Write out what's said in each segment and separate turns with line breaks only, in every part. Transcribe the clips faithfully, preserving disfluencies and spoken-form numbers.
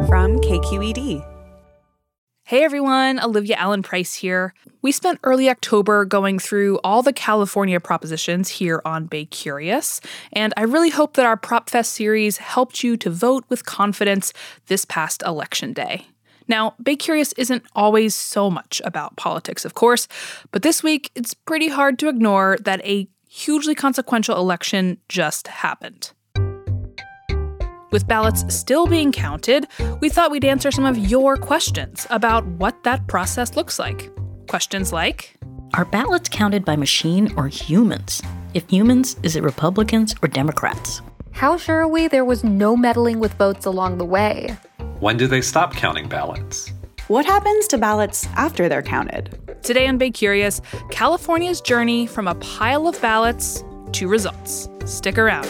from K Q E D.
Hey everyone, Olivia Allen Price here. We spent early October going through all the California propositions here on Bay Curious, and I really hope that our PropFest series helped you to vote with confidence this past election day. Now, Bay Curious isn't always so much about politics, of course, but this week it's pretty hard to ignore that a hugely consequential election just happened. With ballots still being counted, we thought we'd answer some of your questions about what that process looks like. Questions like,
are ballots counted by machine or humans? If humans, is it Republicans or Democrats?
How sure are we there was no meddling with votes along the way?
When do they stop counting ballots?
What happens to ballots after they're counted?
Today on Bay Curious, California's journey from a pile of ballots to results. Stick around.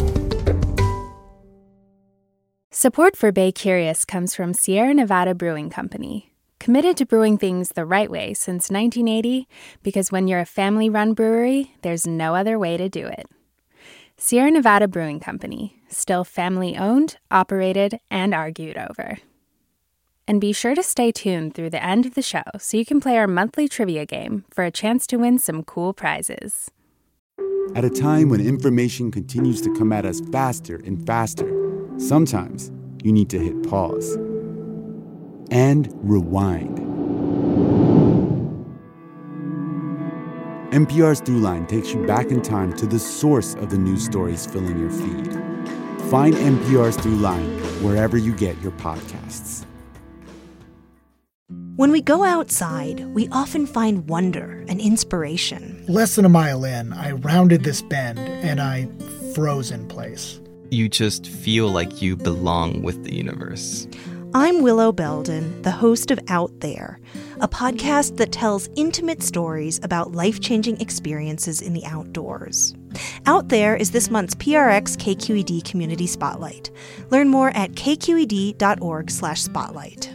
Support for Bay Curious comes from Sierra Nevada Brewing Company, committed to brewing things the right way since nineteen eighty, because when you're a family-run brewery, there's no other way to do it. Sierra Nevada Brewing Company, still family-owned, operated, and argued over. And be sure to stay tuned through the end of the show so you can play our monthly trivia game for a chance to win some cool prizes.
At a time when information continues to come at us faster and faster, sometimes you need to hit pause and rewind. N P R's Throughline takes you back in time to the source of the news stories filling your feed. Find N P R's Throughline wherever you get your podcasts.
When we go outside, we often find wonder and inspiration.
Less than a mile in, I rounded this bend and I froze in place.
You just feel like you belong with the universe.
I'm Willow Belden, the host of Out There, a podcast that tells intimate stories about life-changing experiences in the outdoors. Out There is this month's P R X K Q E D Community Spotlight. Learn more at k q e d dot org slash spotlight.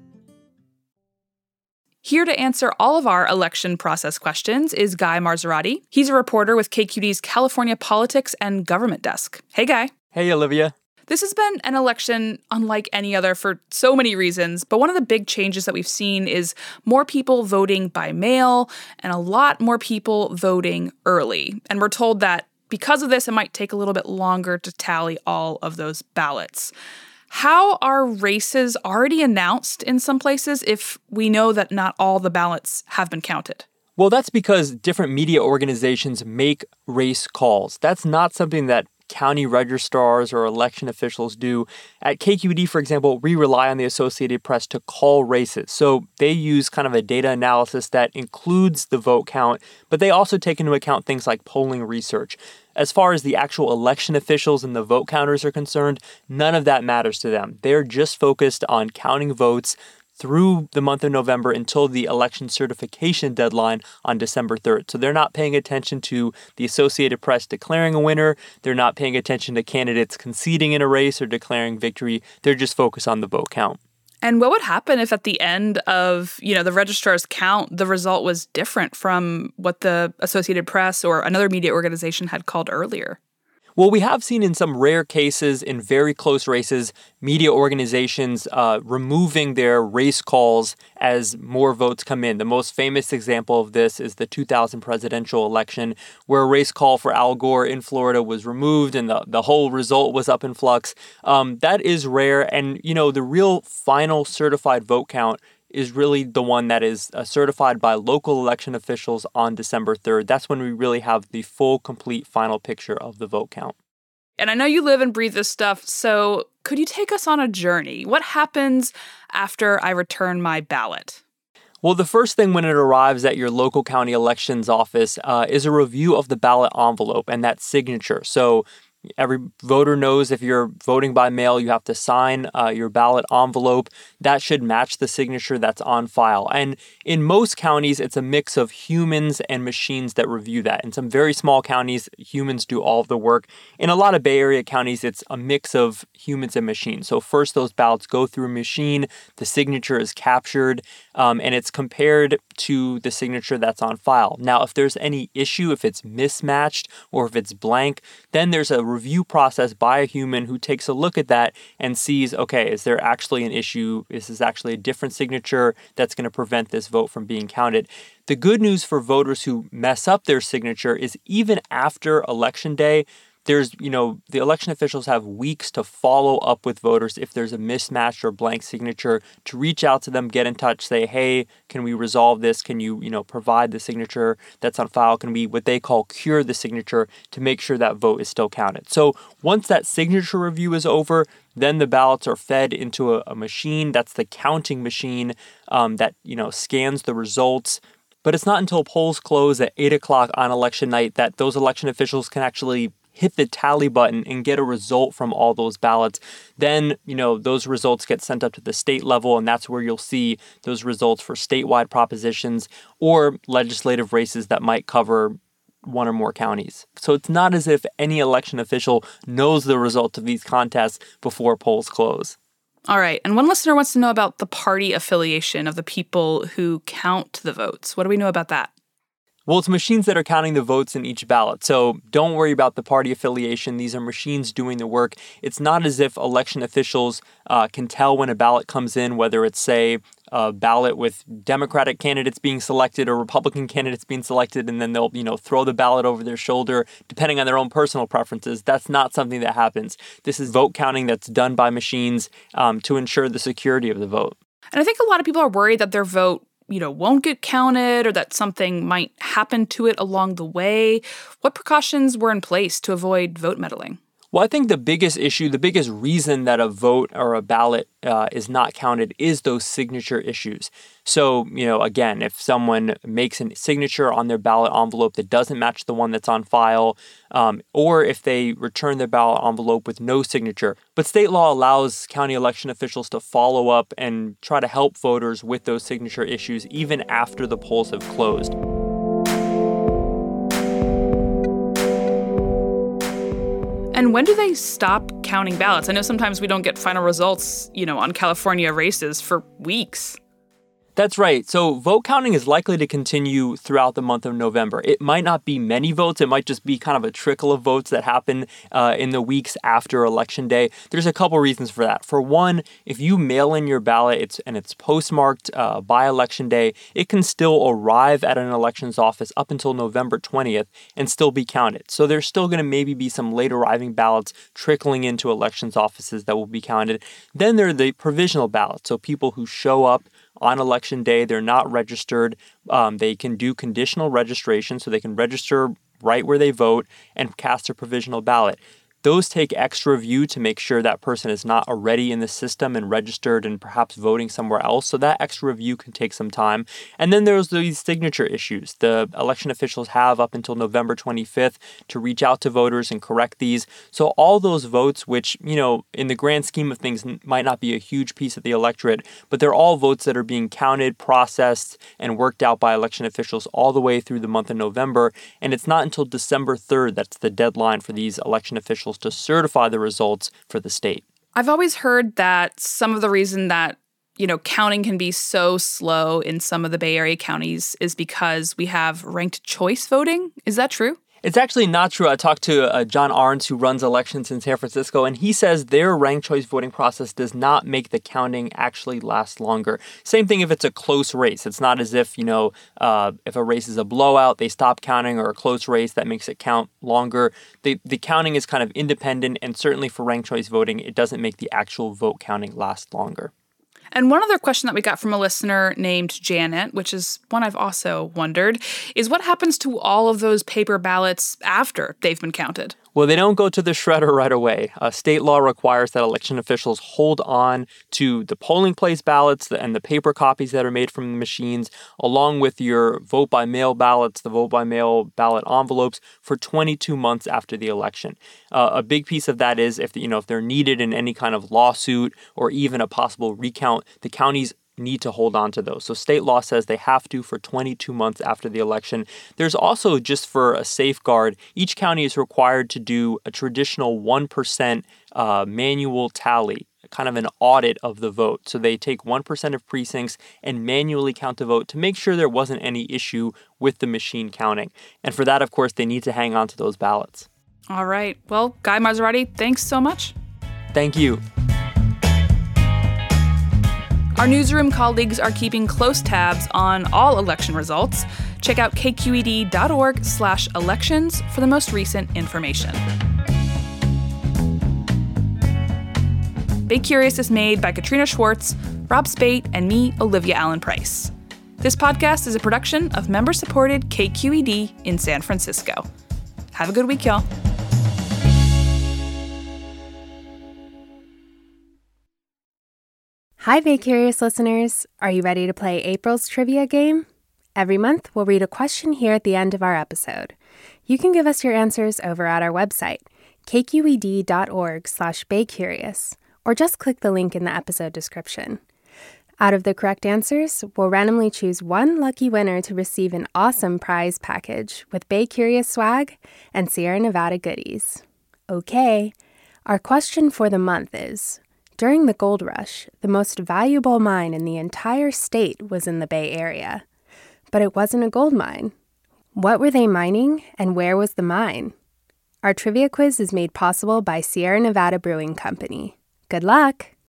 Here to answer all of our election process questions is Guy Marzorati. He's a reporter with K Q E D's California Politics and Government Desk. Hey, Guy.
Hey, Olivia.
This has been an election unlike any other for so many reasons, but one of the big changes that we've seen is more people voting by mail and a lot more people voting early. And we're told that because of this, it might take a little bit longer to tally all of those ballots. How are races already announced in some places if we know that not all the ballots have been counted?
Well, that's because different media organizations make race calls. That's not something that county registrars or election officials do. At K Q E D, for example, we rely on the Associated Press to call races. So they use kind of a data analysis that includes the vote count, but they also take into account things like polling research. As far as the actual election officials and the vote counters are concerned, none of that matters to them. They're just focused on counting votes through the month of November until the election certification deadline on December third. So they're not paying attention to the Associated Press declaring a winner. They're not paying attention to candidates conceding in a race or declaring victory. They're just focused on the vote count.
And what would happen if at the end of, you know, the registrar's count, the result was different from what the Associated Press or another media organization had called earlier?
Well, we have seen in some rare cases in very close races, media organizations uh, removing their race calls as more votes come in. The most famous example of this is the two thousand presidential election, where a race call for Al Gore in Florida was removed and the, the whole result was up in flux. Um, that is rare. And, you know, the real final certified vote count is really the one that is uh, certified by local election officials on December third. That's when we really have the full, complete, final picture of the vote count.
And I know you live and breathe this stuff, so could you take us on a journey? What happens after I return my ballot?
Well, the first thing when it arrives at your local county elections office uh, is a review of the ballot envelope and that signature. So every voter knows if you're voting by mail, you have to sign uh, your ballot envelope. That should match the signature that's on file. And in most counties, it's a mix of humans and machines that review that. In some very small counties, humans do all of the work. In a lot of Bay Area counties, it's a mix of humans and machines. So first, those ballots go through a machine, the signature is captured, um, and it's compared to the signature that's on file. Now, if there's any issue, if it's mismatched or if it's blank, then there's a review process by a human who takes a look at that and sees, okay, is there actually an issue? Is this actually a different signature that's going to prevent this vote from being counted? The good news for voters who mess up their signature is even after Election Day, there's, you know, the election officials have weeks to follow up with voters if there's a mismatch or blank signature, to reach out to them, get in touch, say, hey, can we resolve this? Can you, you know, provide the signature that's on file? Can we, what they call, cure the signature to make sure that vote is still counted? So once that signature review is over, then the ballots are fed into a, a machine. That's the counting machine um, that, you know, scans the results. But it's not until polls close at eight o'clock on election night that those election officials can actually hit the tally button and get a result from all those ballots. Then, you know, those results get sent up to the state level, and that's where you'll see those results for statewide propositions or legislative races that might cover one or more counties. So it's not as if any election official knows the result of these contests before polls close.
All right. And one listener wants to know about the party affiliation of the people who count the votes. What do we know about that?
Well, it's machines that are counting the votes in each ballot. So don't worry about the party affiliation. These are machines doing the work. It's not as if election officials uh, can tell when a ballot comes in, whether it's, say, a ballot with Democratic candidates being selected or Republican candidates being selected, and then they'll, you know, throw the ballot over their shoulder, depending on their own personal preferences. That's not something that happens. This is vote counting that's done by machines um, to ensure the security of the vote.
And I think a lot of people are worried that their vote, you know, won't get counted or that something might happen to it along the way. What precautions were in place to avoid vote meddling?
Well, I think the biggest issue, the biggest reason that a vote or a ballot uh, is not counted is those signature issues. So, you know, again, if someone makes a signature on their ballot envelope that doesn't match the one that's on file, um, or if they return their ballot envelope with no signature. But state law allows county election officials to follow up and try to help voters with those signature issues even after the polls have closed.
And when do they stop counting ballots? I know sometimes we don't get final results, you know, on California races for weeks.
That's right. So vote counting is likely to continue throughout the month of November. It might not be many votes. It might just be kind of a trickle of votes that happen uh, in the weeks after Election Day. There's a couple reasons for that. For one, if you mail in your ballot it's, and it's postmarked uh, by Election Day, it can still arrive at an elections office up until November twentieth and still be counted. So there's still going to maybe be some late arriving ballots trickling into elections offices that will be counted. Then there are the provisional ballots. So people who show up on Election Day, they're not registered. Um, they can do conditional registration, so they can register right where they vote and cast a provisional ballot. Those take extra review to make sure that person is not already in the system and registered and perhaps voting somewhere else. So that extra review can take some time. And then there's these signature issues. The election officials have up until November twenty-fifth to reach out to voters and correct these. So all those votes, which, you know, in the grand scheme of things might not be a huge piece of the electorate, but they're all votes that are being counted, processed, and worked out by election officials all the way through the month of November. And it's not until December third that's the deadline for these election officials to certify the results for the state.
I've always heard that some of the reason that, you know, counting can be so slow in some of the Bay Area counties is because we have ranked choice voting. Is that true?
It's actually not true. I talked to uh, John Arns, who runs elections in San Francisco, and he says their ranked choice voting process does not make the counting actually last longer. Same thing if it's a close race. It's not as if, you know, uh, if a race is a blowout, they stop counting, or a close race that makes it count longer. The, the counting is kind of independent, and certainly for ranked choice voting, it doesn't make the actual vote counting last longer.
And one other question that we got from a listener named Janet, which is one I've also wondered, is what happens to all of those paper ballots after they've been counted?
Well, they don't go to the shredder right away. Uh, state law requires that election officials hold on to the polling place ballots and the paper copies that are made from the machines, along with your vote-by-mail ballots, the vote-by-mail ballot envelopes, for twenty-two months after the election. Uh, a big piece of that is if you know if they're needed in any kind of lawsuit or even a possible recount, the counties need to hold on to those. So state law says they have to for twenty-two months after the election. There's also, just for a safeguard, each county is required to do a traditional one percent uh, manual tally, kind of an audit of the vote. So they take one percent of precincts and manually count the vote to make sure there wasn't any issue with the machine counting. And for that, of course, they need to hang on to those ballots.
All right. Well, Guy Maserati, thanks so much.
Thank you.
Our newsroom colleagues are keeping close tabs on all election results. Check out kqed.org slash elections for the most recent information. Bay Curious is made by Katrina Schwartz, Rob Spate, and me, Olivia Allen Price. This podcast is a production of member-supported K Q E D in San Francisco. Have a good week, y'all.
Hi, Bay Curious listeners. Are you ready to play April's trivia game? Every month, we'll read a question here at the end of our episode. You can give us your answers over at our website, kqed.org slash baycurious, or just click the link in the episode description. Out of the correct answers, we'll randomly choose one lucky winner to receive an awesome prize package with Bay Curious swag and Sierra Nevada goodies. Okay, our question for the month is, during the gold rush, the most valuable mine in the entire state was in the Bay Area. But it wasn't a gold mine. What were they mining, and where was the mine? Our trivia quiz is made possible by Sierra Nevada Brewing Company. Good luck!